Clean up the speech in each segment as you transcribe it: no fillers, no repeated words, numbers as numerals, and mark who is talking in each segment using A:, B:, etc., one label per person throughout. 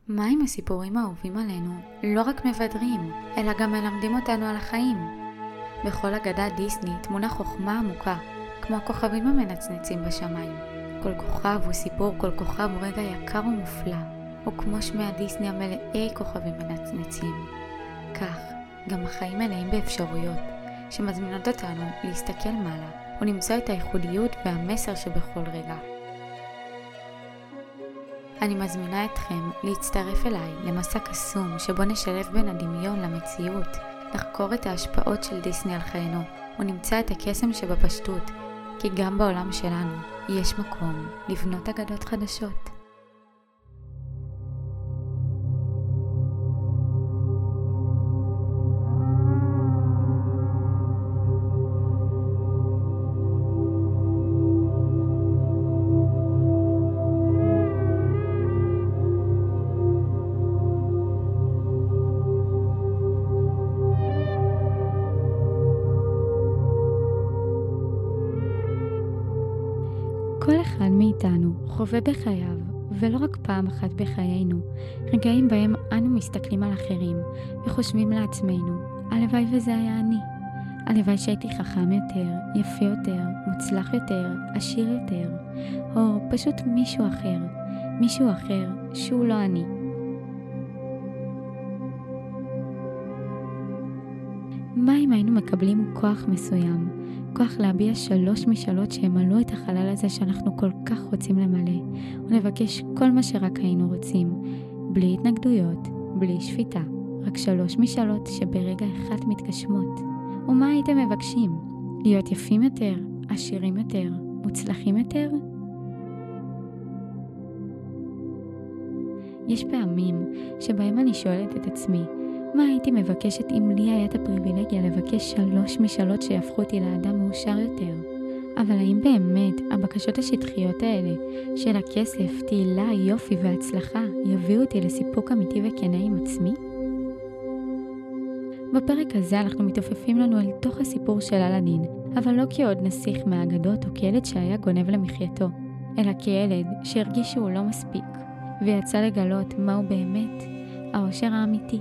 A: מה עם הסיפורים האהובים עלינו לא רק מבדרים, אלא גם מלמדים אותנו על החיים? בכל אגדת דיסני תמונה חוכמה עמוקה, כמו הכוכבים המנצנצים בשמיים. כל כוכב הוא סיפור, כל כוכב הוא רגע יקר ומופלא, או כמו שמי הדיסני המלאי כוכבים מנצנצים. כך, גם החיים מלאים באפשרויות, שמזמינות אותנו להסתכל מעלה, ולמצוא את הייחודיות והמסר שבכל רגע. אני מזמינה אתכם להצטרף אליי למסע קסום שבו נשלב בין הדמיון למציאות, לחקור את ההשפעות של דיסני על חיינו, ונמצא את הקסם שבפשטות, כי גם בעולם שלנו יש מקום לבנות אגדות חדשות. כל אחד מאיתנו חווה בחייו, ולא רק פעם אחת בחיינו, רגעים בהם אנו מסתכלים על אחרים וחושבים לעצמנו, הלוואי וזה היה אני. הלוואי שהייתי חכם יותר, יפה יותר, מוצלח יותר, עשיר יותר, או פשוט מישהו אחר שהוא לא אני. מה אם היינו מקבלים כוח מסוים? כוח להביע 3 משאלות שימלאו את החלל הזה שאנחנו כל כך רוצים למלא, ונבקש כל מה שרק היינו רוצים, בלי התנגדויות, בלי שפיטה, רק 3 משאלות שברגע אחד מתגשמות. ומה הייתם מבקשים? להיות יפים יותר, עשירים יותר, מוצלחים יותר? יש פעמים שבהם אני שואלת את עצמי, מה הייתי מבקשת אם לי היה את הפריבילגיה לבקש 3 משאלות שיהפכו אותי לאדם מאושר יותר? אבל האם באמת הבקשות השטחיות האלה של הכסף, תהילה, יופי והצלחה יביאו אותי לסיפוק אמיתי וכנה עם עצמי? בפרק הזה אנחנו מתעופפים לנו אל תוך הסיפור של אלאדין, אבל לא כעוד נסיך מהאגדות או כילד שהיה גונב למחייתו, אלא כילד שהרגיש שהוא לא מספיק, ויצא לגלות מהו באמת האושר האמיתי.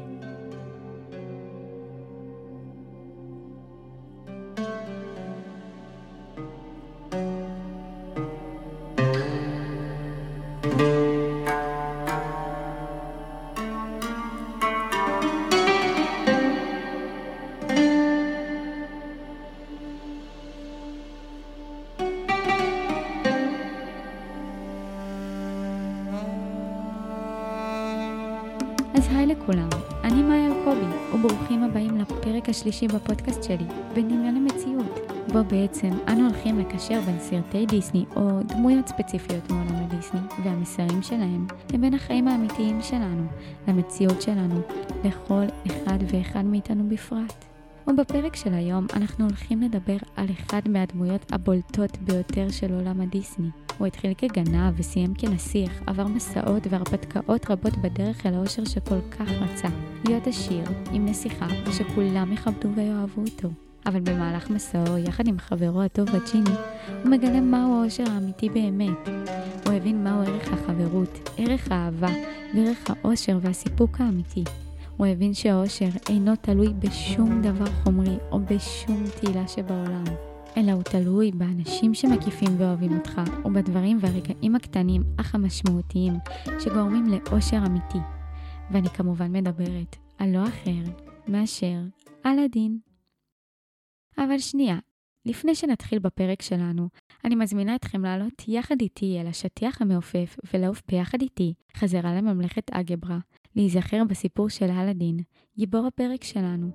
A: אז היי לכולם, אני מאיה אלקובי, וברוכים הבאים לפרק השלישי בפודקאסט שלי, בין דמיון למציאות, בו בעצם אנו הולכים לקשר בין סרטי דיסני או דמויות ספציפיות מעולם הדיסני והמסרים שלהם, לבין החיים האמיתיים שלנו, למציאות שלנו, לכל אחד ואחד מאיתנו בפרט. ובפרק של היום אנחנו הולכים לדבר על אחד מהדמויות הבולטות ביותר של עולם הדיסני. הוא התחיל כגנב וסיים כנסיך, עבר מסעות והרפתקאות רבות בדרך אל האושר שכל כך רצה. להיות עשיר עם נסיכה שכולם יכבדו ויאהבו אותו. אבל במהלך מסעו, יחד עם חברו הטוב הג'יני, הוא מגלה מהו האושר האמיתי באמת. הוא הבין מהו ערך החברות, ערך האהבה וערך האושר והסיפוק האמיתי. הוא הבין שהאושר אינו תלוי בשום דבר חומרי או בשום תהילה שבעולם, אלא הוא תלוי באנשים שמקיפים ואוהבים אותך, ובדברים והרגעים הקטנים אך המשמעותיים שגורמים לאושר אמיתי. ואני כמובן מדברת על לא אחר מאשר אלאדין. אבל שנייה, לפני שנתחיל בפרק שלנו, אני מזמינה אתכם לעלות יחד איתי אל השטיח המעופף ולעוף ביחד איתי חזרה לממלכת אגברה, להיזכר בסיפור של אלאדין, גיבור הפרק שלנו.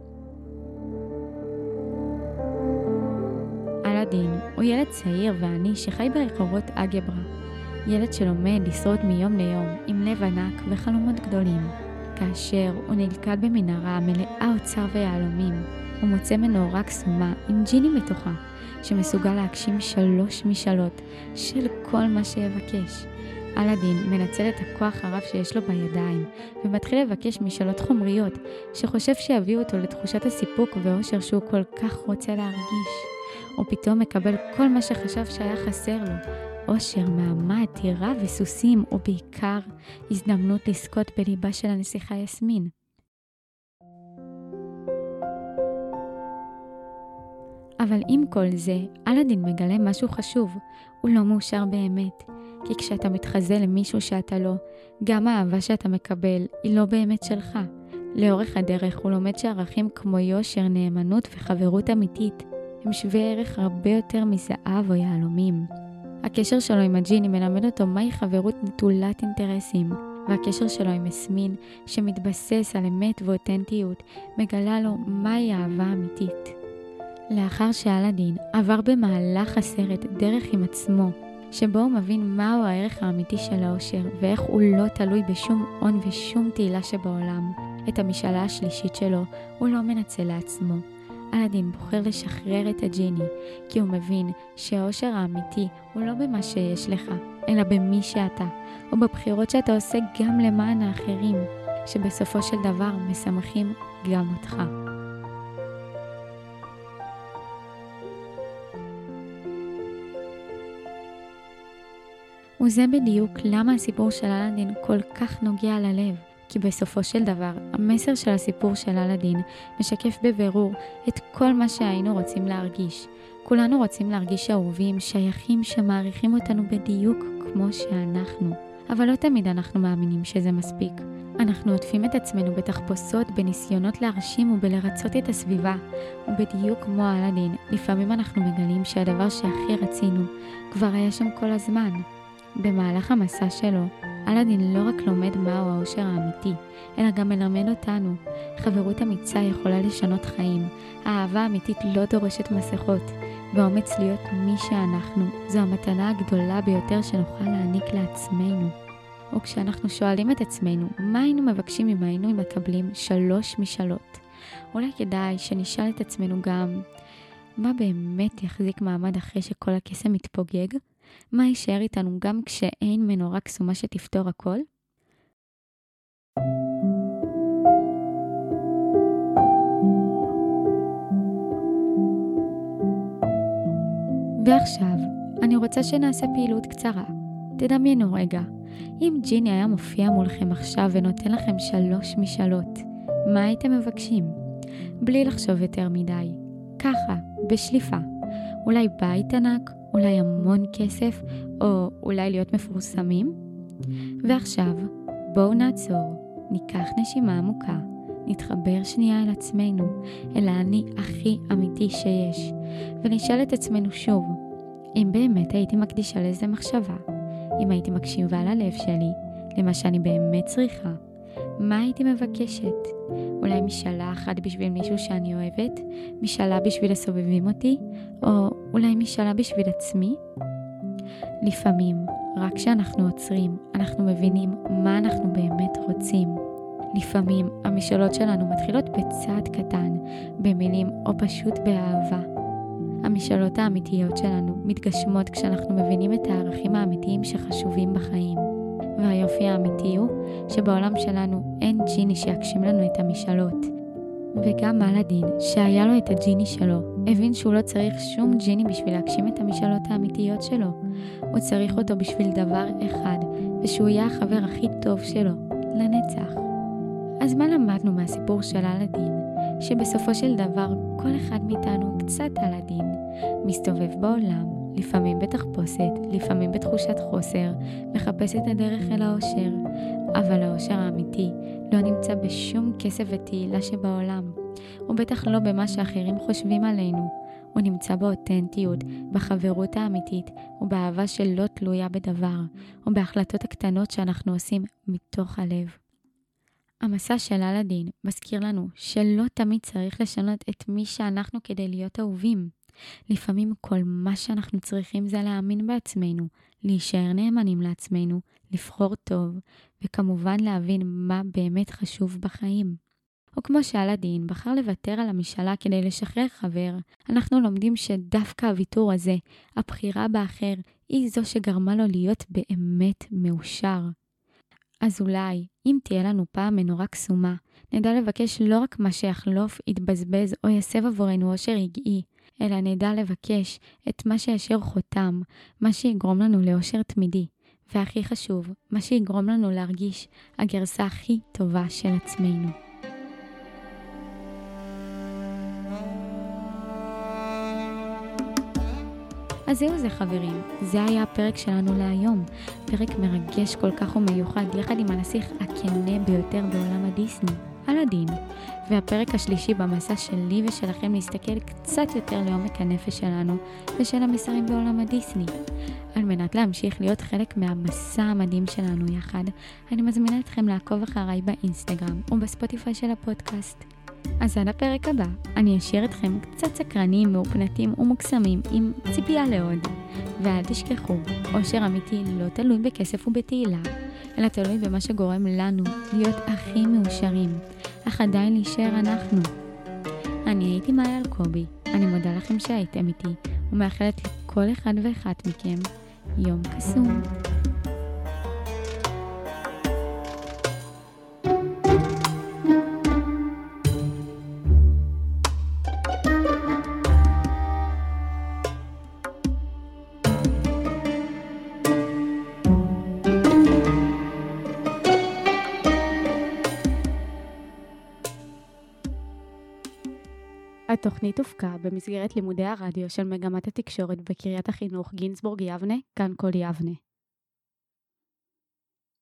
A: אלאדין הוא ילד צעיר ועני שחי ברחובות אגברה. ילד שלומד לשרוד מיום ליום עם לב ענק וחלומות גדולים. כאשר הוא נלכד במנהרה מלאה אוצר ויהלומים, הוא מוצא מנורה קסומה עם ג'יני בתוכה, שמסוגל להגשים 3 משאלות של כל מה שיבקש. אלאדין מנצל את הכוח הרב שיש לו בידיים, ומתחיל לבקש משאלות חומריות, שחושב שיביאו אותו לתחושת הסיפוק ואושר שהוא כל כך רוצה להרגיש. הוא פתאום מקבל כל מה שחשב שהיה חסר לו, אושר, מעמד, טירה וסוסים, ובעיקר הזדמנות לזכות בליבה של הנסיכה יסמין. אבל עם כל זה, אלאדין מגלה משהו חשוב, הוא לא מאושר באמת. כי כשאתה מתחזה למישהו שאתה לא, גם האהבה שאתה מקבל היא לא באמת שלך. לאורך הדרך הוא לומד שערכים כמו יושר, נאמנות וחברות אמיתית הם שווי ערך הרבה יותר מזהב או יהלומים. הקשר שלו עם הג'יני מלמד אותו מהי חברות נטולת אינטרסים, והקשר שלו עם יסמין שמתבסס על אמת ואותנטיות מגלה לו מהי אהבה אמיתית. לאחר שאלאדין עבר במהלך הסרט דרך עם עצמו, שבו הוא מבין מהו הערך האמיתי של האושר ואיך הוא לא תלוי בשום הון ושום תהילה שבעולם, את המשאלה השלישית שלו הוא לא מנצל לעצמו. אלאדין בוחר לשחרר את הג'יני, כי הוא מבין שהאושר האמיתי הוא לא במה שיש לך, אלא במי שאתה, או בבחירות שאתה עושה גם למען האחרים, שבסופו של דבר משמחים גם אותך. וזה בדיוק למה הסיפור של אלאדין כל כך נוגע ללב. כי בסופו של דבר, המסר של הסיפור של אלאדין משקף בבירור את כל מה שהיינו רוצים להרגיש. כולנו רוצים להרגיש אהובים, שייכים, שמעריכים אותנו בדיוק כמו שאנחנו. אבל לא תמיד אנחנו מאמינים שזה מספיק. אנחנו עוטפים את עצמנו בתחפושות, בניסיונות להרשים ובלרצות את הסביבה. ובדיוק כמו אלאדין, לפעמים אנחנו מגלים שהדבר שהכי רצינו כבר היה שם כל הזמן. במהלך המסע שלו, אלאדין לא רק לומד מהו האושר האמיתי, אלא גם מלמד אותנו. חברות אמיצה יכולה לשנות חיים. האהבה האמיתית לא דורשת מסכות. ואומץ להיות מי שאנחנו, זו המתנה הגדולה ביותר שנוכל להעניק לעצמנו. וכשאנחנו שואלים את עצמנו, מה היינו מבקשים אם היינו מקבלים 3 משאלות? אולי כדאי שנשאל את עצמנו גם, מה באמת יחזיק מעמד אחרי שכל הקסם מתפוגג? מה יישאר איתנו גם כשאין מנורה קסומה שתפתור הכל? ועכשיו, אני רוצה שנעשה פעילות קצרה. תדמיינו רגע, אם ג'יני היה מופיע מולכם עכשיו ונותן לכם 3 משאלות, מה הייתם מבקשים? בלי לחשוב יותר מדי. ככה, בשליפה. אולי בית ענק, אולי המון כסף, או אולי להיות מפורסמים? ועכשיו, בואו נעצור, ניקח נשימה עמוקה, נתחבר שנייה אל עצמנו, אל האני הכי אמיתי שיש, ונשאל את עצמנו שוב, אם באמת הייתי מקדישה לזה מחשבה, אם הייתי מקשיבה ללב שלי, למה שאני באמת צריכה, מה הייתי מבקשת? אולי משאלה אחת בשביל מישהו שאני אוהבת, משאלה בשביל הסובבים אותי, או אולי משאלה בשביל עצמי? לפעמים, רק כשאנחנו עוצרים, אנחנו מבינים מה אנחנו באמת רוצים. לפעמים, המשאלות שלנו מתחילות בצעד קטן, במילים או פשוט באהבה. המשאלות האמיתיות שלנו מתגשמות כשאנחנו מבינים את הערכים האמיתיים שחשובים בחיים. והיופי האמיתי הוא שבעולם שלנו אין ג'יני שיקשים לנו את המשאלות. וגם אלאדין, שהיה לו את הג'יני שלו, הבין שהוא לא צריך שום ג'יני בשביל להגשים את המשאלות האמיתיות שלו. הוא צריך אותו בשביל דבר אחד, ושהוא יהיה החבר הכי טוב שלו, לנצח. אז מה למדנו מהסיפור של אלאדין? שבסופו של דבר כל אחד מאיתנו קצת אלאדין, מסתובב בעולם, לפעמים בתחפושת, לפעמים בתחושת חוסר, מחפש את הדרך אל האושר. אבל האושר האמיתי לא נמצא בשום כסף ותהילה שבעולם. הוא בטח לא במה שאחרים חושבים עלינו. הוא נמצא באותנטיות, בחברות האמיתית, ובאהבה שלא תלויה בדבר, ובהחלטות הקטנות שאנחנו עושים מתוך הלב. המסע של אלאדין מזכיר לנו שלא תמיד צריך לשנות את מי שאנחנו כדי להיות אהובים. לפעמים כל מה שאנחנו צריכים זה להאמין בעצמנו, להישאר נאמנים לעצמנו, לבחור טוב, וכמובן להבין מה באמת חשוב בחיים. או כמו שאלאדין בחר לוותר על המשאלה כדי לשחרר חבר, אנחנו לומדים שדווקא הוויתור הזה, הבחירה באחר, היא זו שגרמה לו להיות באמת מאושר. אז אולי, אם תהיה לנו פעם מנורה קסומה, נדע לבקש לא רק מה שיחלוף, יתבזבז או יסב עבורנו אושר רגעי, אלא נדע לבקש את מה שישאיר חותם, מה שיגרום לנו לאושר תמידי, והכי חשוב, מה שיגרום לנו להרגיש הגרסה הכי טובה של עצמנו. אז זהו זה חברים, זה היה הפרק שלנו להיום. פרק מרגש כל כך ומיוחד, יחד עם הנסיך הכנה ביותר בעולם הדיסני, אלאדין. והפרק השלישי במסע שלי ושלכם להסתכל קצת יותר לעומק הנפש שלנו ושל המסרים בעולם הדיסני. על מנת להמשיך להיות חלק מהמסע המדהים שלנו יחד, אני מזמינה אתכם לעקוב אחריי באינסטגרם ובספוטיפיי של הפודקאסט. אז עד הפרק הבא, אני אשאיר אתכם קצת סקרנים, מאופנתים ומוקסמים עם ציפייה לעוד. ואל תשכחו, אושר אמיתי לא תלוי בכסף ובתהילה, אלא תלוי במה שגורם לנו להיות הכי מאושרים, אך עדיין להישאר אנחנו. אני הייתי מאיה אלקובי, אני מודה לכם שהייתם איתי, ומאחלת לכל אחד ואחת מכם יום קסום. התוכנית הופקה במסגרת לימודי הרדיו של מגמת התקשורת בקריית החינוך גינזבורג יבנה, כאן כל יבנה.